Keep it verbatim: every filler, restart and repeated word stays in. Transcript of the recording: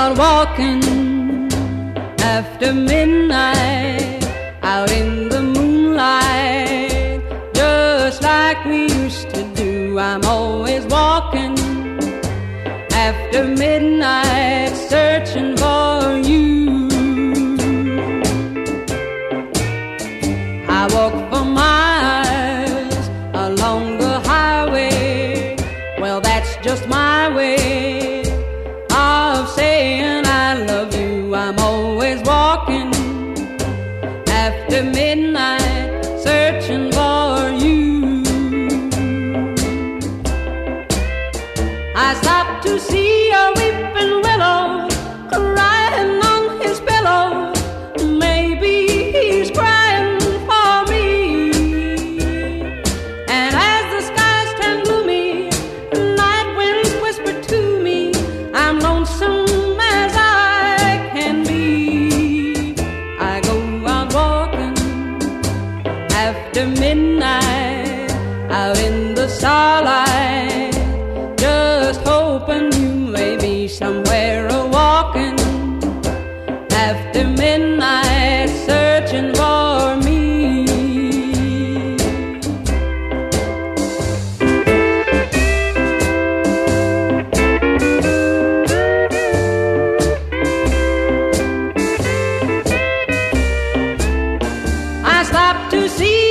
out walking after midnight, out in the moonlight, just like we used to do. I'm always walking after midnight, searching for you. I walk for miles along the highway. Well, that's just my way of saying I love you. I'm always walking after midnight, searching for you. I stopped to see a weeping willow crying on his pillow. Maybe he's crying for me. And as the skies turn gloomy, night winds whisper to me, I'm lonesome as I can be. I go out walking after midnight, out in the starlight, just hoping you may be somewhere a-walking after midnight, searching for me. I stopped to see